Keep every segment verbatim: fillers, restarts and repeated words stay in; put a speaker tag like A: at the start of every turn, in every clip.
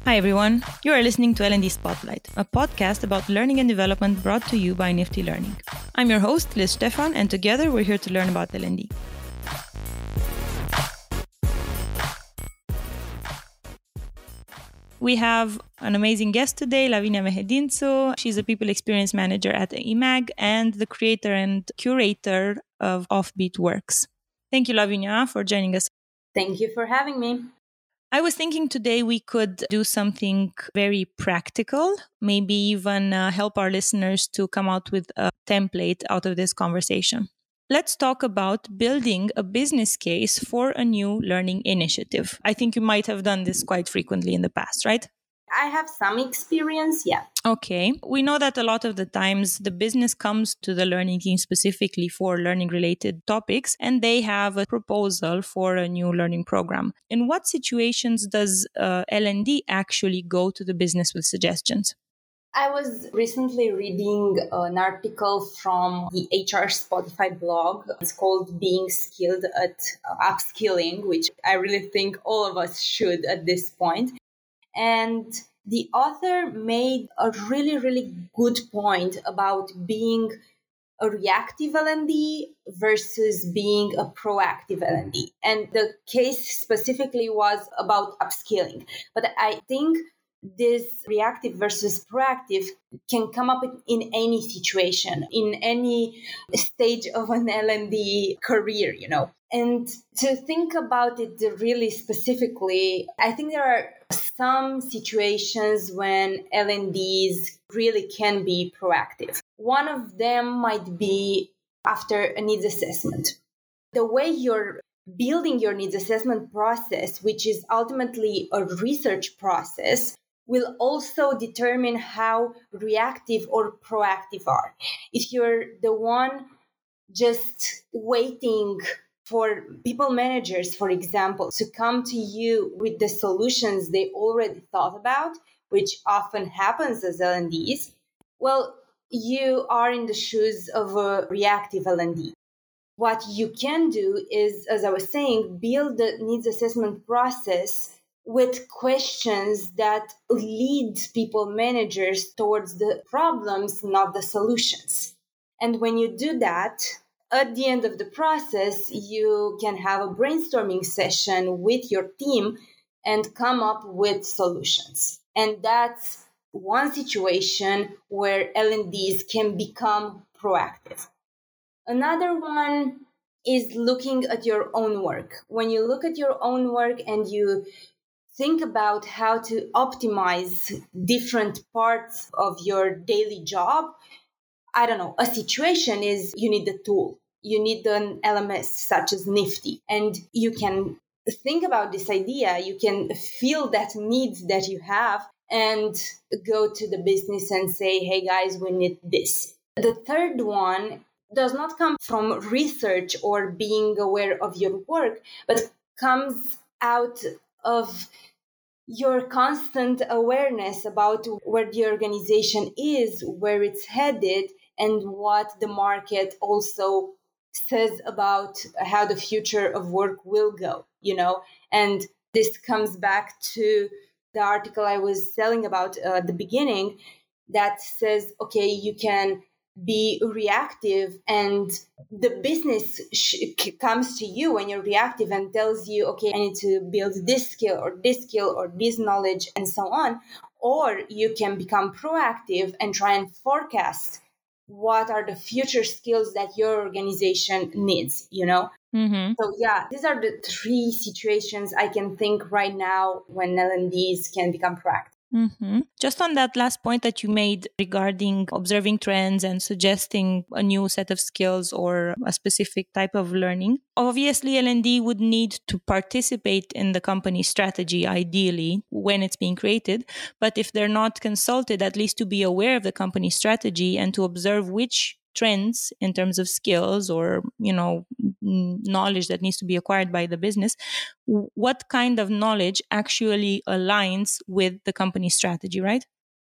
A: Hi everyone, you are listening to L and D Spotlight, a podcast about learning and development brought to you by Nifty Learning. I'm your host, Liz Stefan, and together we're here to learn about L and D. We have an amazing guest today, Lavinia Mehedințu. She's a People Experience Manager at E M A G and the creator and curator of Offbeat Works. Thank you, Lavinia, for joining us.
B: Thank you for having me.
A: I was thinking today we could do something very practical, maybe even uh, help our listeners to come out with a template out of this conversation. Let's talk about building a business case for a new learning initiative. I think you might have done this quite frequently in the past, right?
B: I have some experience, yeah.
A: Okay. We know that a lot of the times the business comes to the learning team specifically for learning related topics, and they have a proposal for a new learning program. In what situations does uh, L and D actually go to the business with suggestions?
B: I was recently reading an article from the H R Spotify blog. It's called Being Skilled at Upskilling, which I really think all of us should at this point. And the author made a really, really good point about being a reactive L and D versus being a proactive L and D. And the case specifically was about upskilling. But I think this reactive versus proactive can come up in any situation, in any stage of an L and D career, you know. And to think about it really specifically, I think there are some situations when L and Ds really can be proactive. One of them might be after a needs assessment. The way you're building your needs assessment process, which is ultimately a research process, will also determine how reactive or proactive are. If you're the one just waiting for people managers, for example, to come to you with the solutions they already thought about, which often happens as L and Ds, well, you are in the shoes of a reactive L and D. What you can do is, as I was saying, build the needs assessment process with questions that lead people managers towards the problems, not the solutions. And when you do that, at the end of the process, you can have a brainstorming session with your team and come up with solutions. And that's one situation where L and Ds can become proactive. Another one is looking at your own work. When you look at your own work and you think about how to optimize different parts of your daily job, I don't know, a situation is you need the tool. You need an L M S such as Nifty. And you can think about this idea. You can feel that need that you have and go to the business and say, hey guys, we need this. The third one does not come from research or being aware of your work, but comes out of your constant awareness about where the organization is, where it's headed, and what the market also says about how the future of work will go, you know. And this comes back to the article I was telling about uh, at the beginning that says, okay, you can be reactive and the business sh- comes to you when you're reactive and tells you, okay, I need to build this skill or this skill or this knowledge and so on. Or you can become proactive and try and forecast what are the future skills that your organization needs, you know?
A: Mm-hmm.
B: So yeah, these are the three situations I can think right now when L and Ds can become proactive.
A: Mm-hmm. Just on that last point that you made regarding observing trends and suggesting a new set of skills or a specific type of learning, obviously L and D would need to participate in the company strategy ideally when it's being created. But if they're not consulted, at least to be aware of the company strategy and to observe which trends in terms of skills or, you know, knowledge that needs to be acquired by the business, what kind of knowledge actually aligns with the company strategy, right?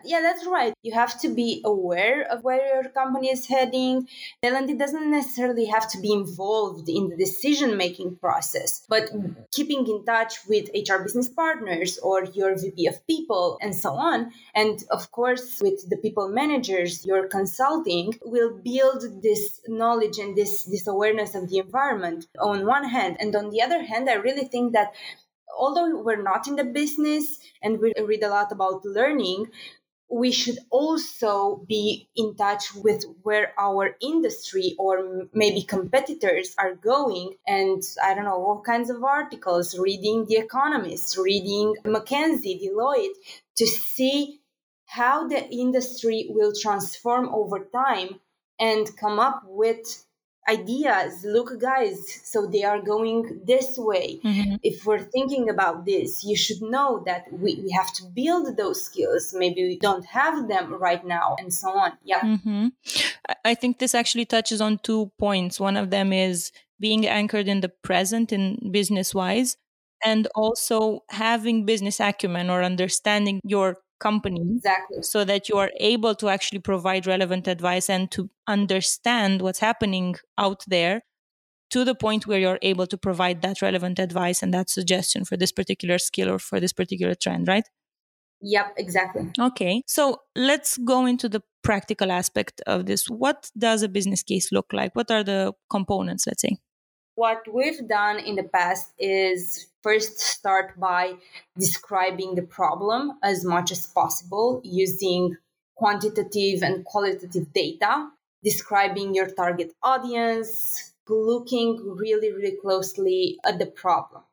B: Yeah, that's right. You have to be aware of where your company is heading. L and D doesn't necessarily have to be involved in the decision-making process, but keeping in touch with H R business partners or your V P of people and so on. And of course, with the people managers you're consulting will build this knowledge and this, this awareness of the environment on one hand. And on the other hand, I really think that although we're not in the business and we read a lot about learning, we should also be in touch with where our industry or maybe competitors are going. And I don't know, all kinds of articles, reading The Economist, reading McKinsey, Deloitte, to see how the industry will transform over time and come up with ideas. Look, guys, so they are going this way. Mm-hmm. If we're thinking about this, you should know that we, we have to build those skills. Maybe we don't have them right now, and so on. Yeah.
A: Mm-hmm. I think this actually touches on two points. One of them is being anchored in the present in business wise, and also having business acumen or understanding your company,
B: exactly,
A: so that you are able to actually provide relevant advice and to understand what's happening out there to the point where you're able to provide that relevant advice and that suggestion for this particular skill or for this particular trend, right?
B: Yep, exactly.
A: Okay, so let's go into the practical aspect of this. What does a business case look like? What are the components, let's say?
B: What we've done in the past is first start by describing the problem as much as possible using quantitative and qualitative data, describing your target audience, looking really, really closely at the problem.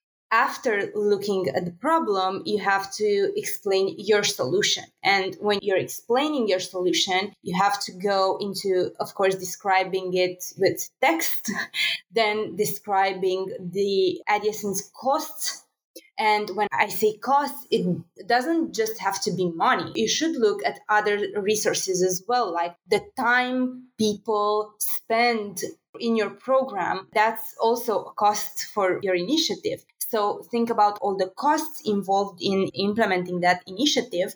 B: After looking at the problem, you have to explain your solution. And when you're explaining your solution, you have to go into, of course, describing it with text, then describing the adjacent costs. And when I say costs, it doesn't just have to be money. You should look at other resources as well, like the time people spend in your program. That's also a cost for your initiative. So think about all the costs involved in implementing that initiative.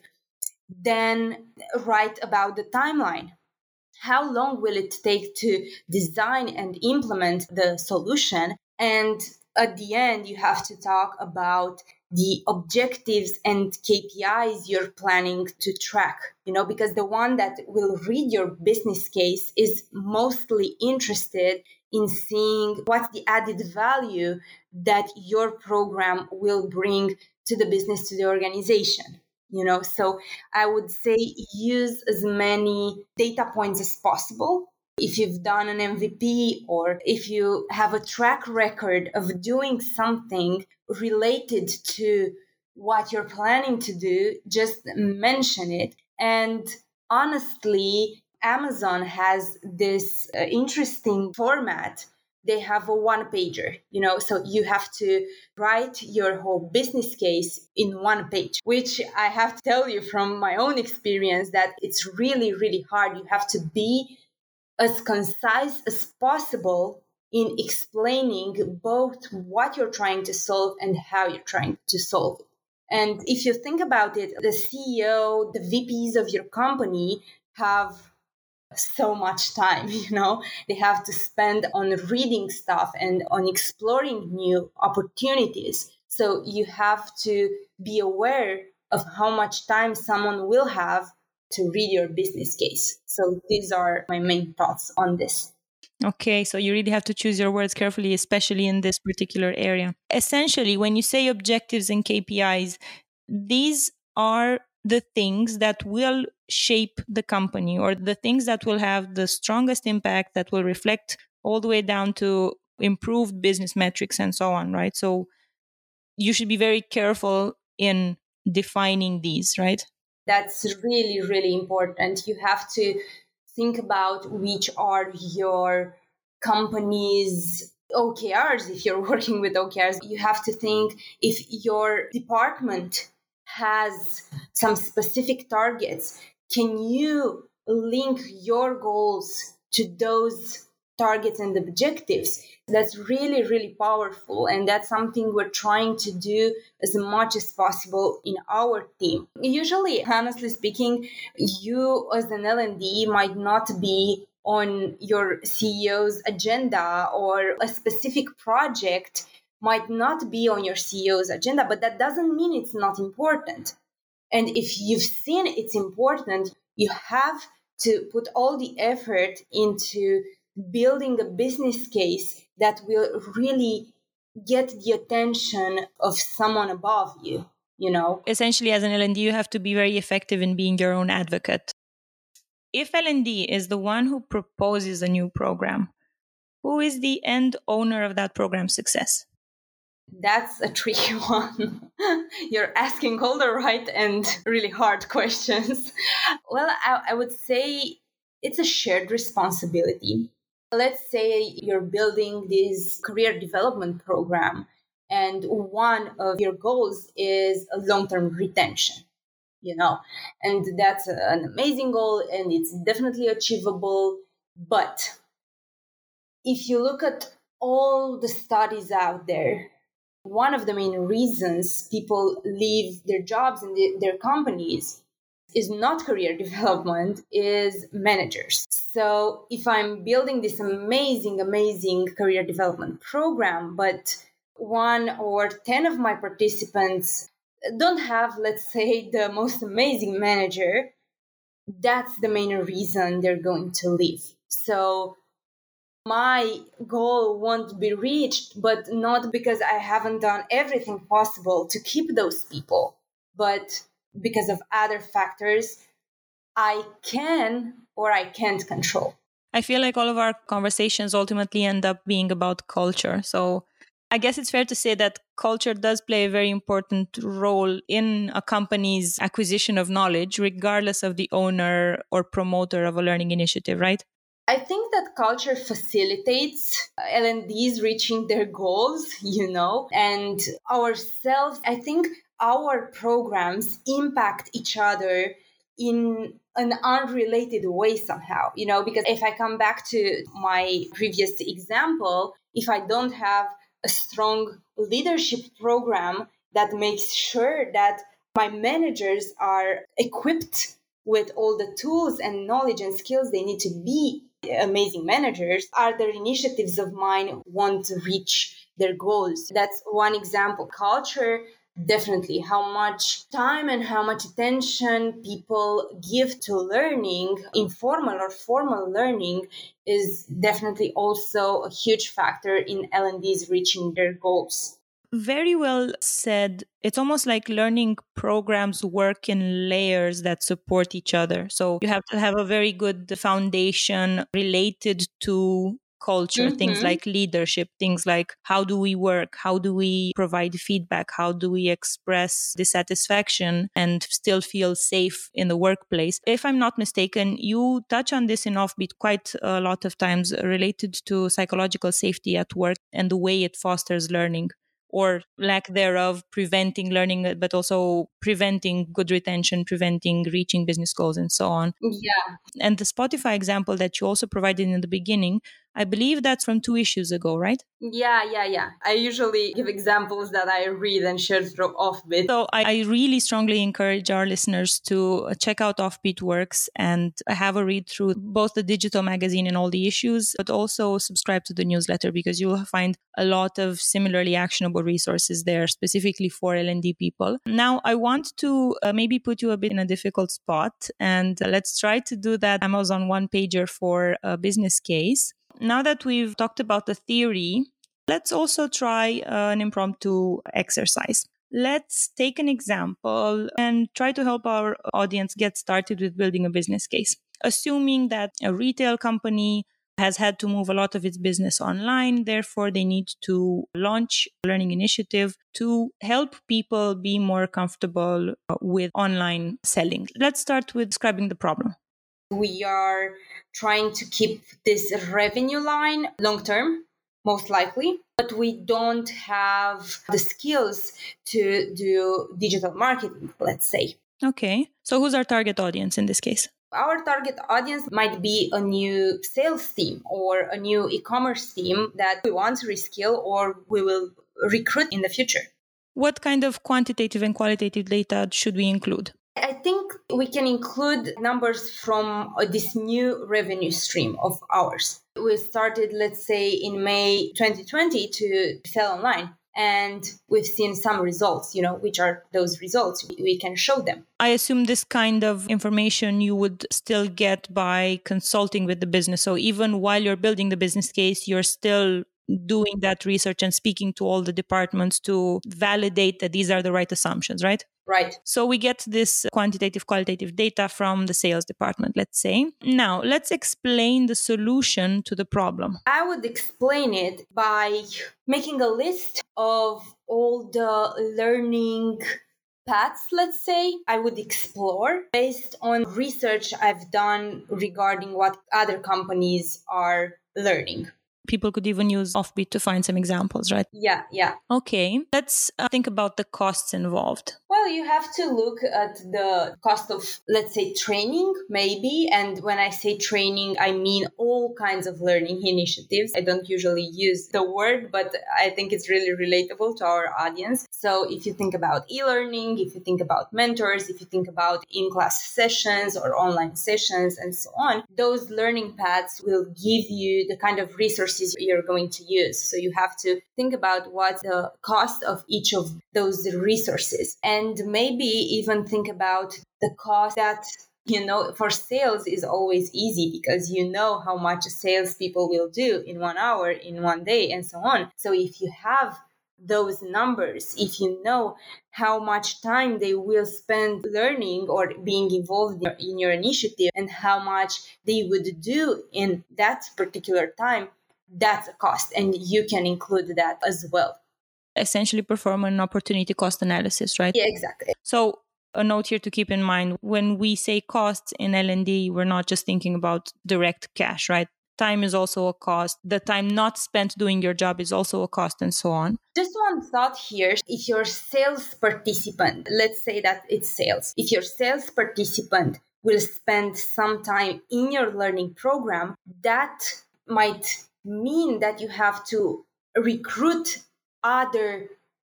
B: Then write about the timeline. How long will it take to design and implement the solution? And at the end, you have to talk about the objectives and K P Is you're planning to track, you know, because the one that will read your business case is mostly interested in seeing what's the added value that your program will bring to the business, to the organization. You know, so I would say use as many data points as possible. If you've done an M V P or if you have a track record of doing something related to what you're planning to do, just mention it. And honestly, Amazon has this uh, interesting format. They have a one pager, you know, so you have to write your whole business case in one page, which I have to tell you from my own experience that it's really, really hard. You have to be as concise as possible in explaining both what you're trying to solve and how you're trying to solve it. And if you think about it, the C E O, the V Ps of your company have so much time, you know, they have to spend on reading stuff and on exploring new opportunities. So you have to be aware of how much time someone will have to read your business case. So these are my main thoughts on this.
A: Okay, so you really have to choose your words carefully, especially in this particular area. Essentially, when you say objectives and K P Is, these are the things that will shape the company or the things that will have the strongest impact, that will reflect all the way down to improved business metrics and so on, right? So you should be very careful in defining these, right?
B: That's really, really important. You have to think about which are your company's O K Rs. If you're working with O K Rs, you have to think if your department has some specific targets, can you link your goals to those targets and objectives. That's really, really powerful. And that's something we're trying to do as much as possible in our team. Usually, honestly speaking, you as an L and D might not be on your C E O's agenda, or a specific project might not be on your C E O's agenda, but that doesn't mean it's not important. And if you've seen it's important, you have to put all the effort into building a business case that will really get the attention of someone above you, you know?
A: Essentially, as an L and D, you have to be very effective in being your own advocate. If L and D is the one who proposes a new program, who is the end owner of that program's success?
B: That's a tricky one. You're asking all the right and really hard questions. Well, I, I would say it's a shared responsibility. Let's say you're building this career development program, and one of your goals is a long-term retention, you know, and that's an amazing goal and it's definitely achievable. But if you look at all the studies out there, one of the main reasons people leave their jobs and the, their companies is not career development, is managers. So if I'm building this amazing, amazing career development program, but one or ten of my participants don't have, let's say, the most amazing manager, that's the main reason they're going to leave. So my goal won't be reached, but not because I haven't done everything possible to keep those people, but because of other factors I can or I can't control.
A: I feel like all of our conversations ultimately end up being about culture. So I guess it's fair to say that culture does play a very important role in a company's acquisition of knowledge, regardless of the owner or promoter of a learning initiative, right?
B: I think that culture facilitates L and Ds reaching their goals, you know, and ourselves. I think our programs impact each other in an unrelated way somehow, you know, because if I come back to my previous example, if I don't have a strong leadership program that makes sure that my managers are equipped with all the tools and knowledge and skills they need to be amazing managers, other initiatives of mine won't reach their goals. That's one example. Culture, definitely. How much time and how much attention people give to learning, informal or formal learning, is definitely also a huge factor in L and Ds reaching their goals.
A: Very well said. It's almost like learning programs work in layers that support each other. So you have to have a very good foundation related to culture, mm-hmm. things like leadership, things like how do we work? How do we provide feedback? How do we express dissatisfaction and still feel safe in the workplace? If I'm not mistaken, you touch on this in Offbeat quite a lot of times related to psychological safety at work and the way it fosters learning, or lack thereof, preventing learning, but also preventing good retention, preventing reaching business goals, and so on.
B: Yeah.
A: And the Spotify example that you also provided in the beginning, I believe that's from two issues ago, right?
B: Yeah, yeah, yeah. I usually give examples that I read and share through Offbeat.
A: So I really strongly encourage our listeners to check out Offbeat Works and have a read through both the digital magazine and all the issues, but also subscribe to the newsletter, because you'll find a lot of similarly actionable resources there, specifically for L and D people. Now, I want to uh, maybe put you a bit in a difficult spot, and uh, let's try to do that Amazon one-pager for a business case. Now that we've talked about the theory, let's also try uh, an impromptu exercise. Let's take an example and try to help our audience get started with building a business case. Assuming that a retail company has had to move a lot of its business online, therefore they need to launch a learning initiative to help people be more comfortable with online selling. Let's start with describing the problem.
B: We are trying to keep this revenue line long term, most likely, but we don't have the skills to do digital marketing, let's say.
A: Okay. So who's our target audience in this case?
B: Our target audience might be a new sales team or a new e-commerce team that we want to reskill or we will recruit in the future.
A: What kind of quantitative and qualitative data should we include?
B: I think we can include numbers from this new revenue stream of ours. We started, let's say, in May twenty twenty to sell online. And we've seen some results, you know, which are those results? We can show them.
A: I assume this kind of information you would still get by consulting with the business. So even while you're building the business case, you're still doing that research and speaking to all the departments to validate that these are the right assumptions, right?
B: Right.
A: So we get this quantitative, qualitative data from the sales department, let's say. Now, let's explain the solution to the problem.
B: I would explain it by making a list of all the learning paths, let's say, I would explore based on research I've done regarding what other companies are learning.
A: People could even use Offbeat to find some examples, right?
B: Yeah, yeah.
A: Okay, let's uh, think about the costs involved.
B: Well, you have to look at the cost of, let's say, training, maybe. And when I say training, I mean all kinds of learning initiatives. I don't usually use the word, but I think it's really relatable to our audience. So if you think about e-learning, if you think about mentors, if you think about in-class sessions or online sessions and so on, those learning paths will give you the kind of resources you're going to use. So you have to think about what the cost of each of those resources, and maybe even think about the cost that, you know, for sales is always easy because you know how much salespeople will do in one hour, in one day, and so on. So if you have those numbers, if you know how much time they will spend learning or being involved in your initiative and how much they would do in that particular time, that's a cost, and you can include that as well.
A: Essentially perform an opportunity cost analysis, right?
B: Yeah, exactly.
A: So a note here to keep in mind, when we say costs in L and D, we're not just thinking about direct cash, right? Time is also a cost. The time not spent doing your job is also a cost, and so on.
B: Just one thought here. If your sales participant, let's say that it's sales, if your sales participant will spend some time in your learning program, that might mean that you have to recruit other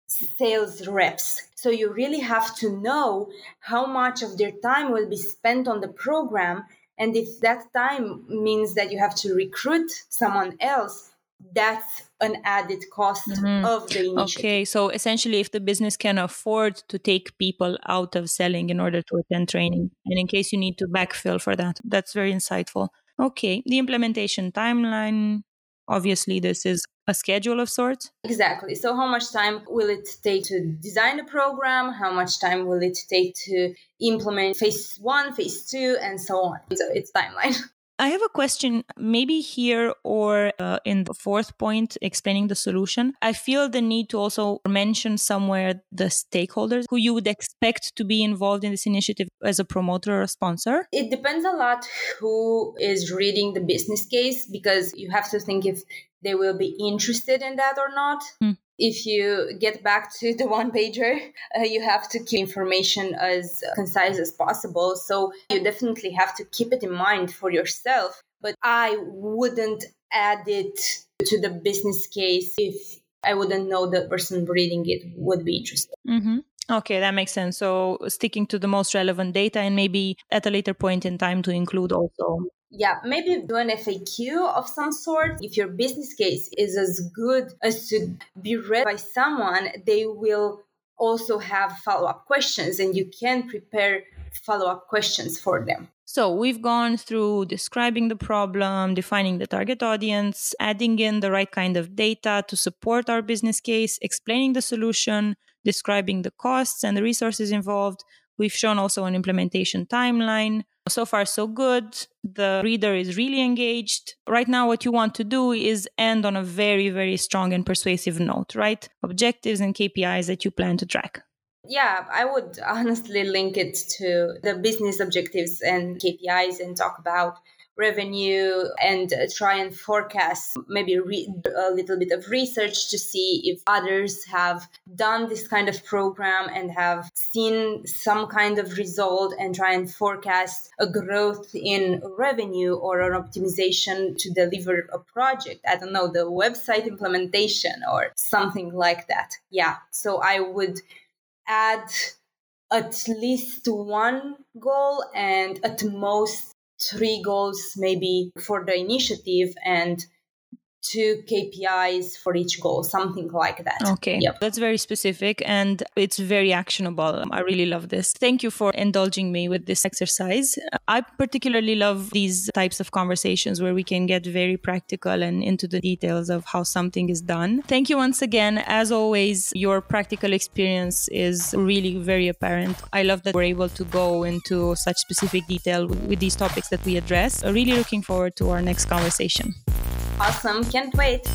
B: sales reps. So you really have to know how much of their time will be spent on the program. And if that time means that you have to recruit someone else, that's an added cost mm-hmm. of the initiative.
A: Okay, so essentially if the business can afford to take people out of selling in order to attend training, and in case you need to backfill for that, that's very insightful. Okay, the implementation timeline. Obviously, this is a schedule of sorts.
B: Exactly. So how much time will it take to design a program? How much time will it take to implement phase one, phase two, and so on? So it's timeline.
A: I have a question, maybe here or uh, in the fourth point, explaining the solution. I feel the need to also mention somewhere the stakeholders who you would expect to be involved in this initiative as a promoter or a sponsor.
B: It depends a lot who is reading the business case, because you have to think if they will be interested in that or not. Hmm. If you get back to the one pager, uh, you have to keep information as concise as possible. So you definitely have to keep it in mind for yourself. But I wouldn't add it to the business case if I wouldn't know the person reading it would be interested.
A: Mm-hmm. Okay, that makes sense. So sticking to the most relevant data and maybe at a later point in time to include also.
B: Yeah, maybe do an F A Q of some sort. If your business case is as good as to be read by someone, they will also have follow-up questions, and you can prepare follow-up questions for them.
A: So we've gone through describing the problem, defining the target audience, adding in the right kind of data to support our business case, explaining the solution, describing the costs and the resources involved. We've shown also an implementation timeline. So far, so good. The reader is really engaged. Right now, what you want to do is end on a very, very strong and persuasive note, right? Objectives and K P Is that you plan to track.
B: Yeah, I would honestly link it to the business objectives and K P Is and talk about revenue and uh, try and forecast, maybe re- a little bit of research to see if others have done this kind of program and have seen some kind of result, and try and forecast a growth in revenue or an optimization to deliver a project. I don't know, the website implementation or something like that. Yeah. So I would add at least one goal and at most three goals maybe for the initiative, and two K P Is for each goal, something like that.
A: Okay,
B: yep.
A: That's very specific and it's very actionable. I really love this. Thank you for indulging me with this exercise. I particularly love these types of conversations where we can get very practical and into the details of how something is done. Thank you once again. As always, your practical experience is really very apparent. I love that we're able to go into such specific detail with these topics that we address. I'm really looking forward to our next conversation.
B: Awesome. Can't wait.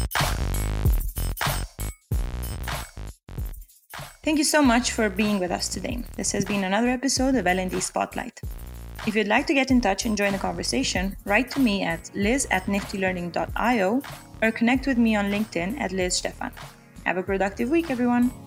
A: Thank you so much for being with us today. This has been another episode of L and D Spotlight. If you'd like to get in touch and join the conversation, write to me at liz at niftylearning dot io or connect with me on LinkedIn at Liz Stefan. Have a productive week, everyone.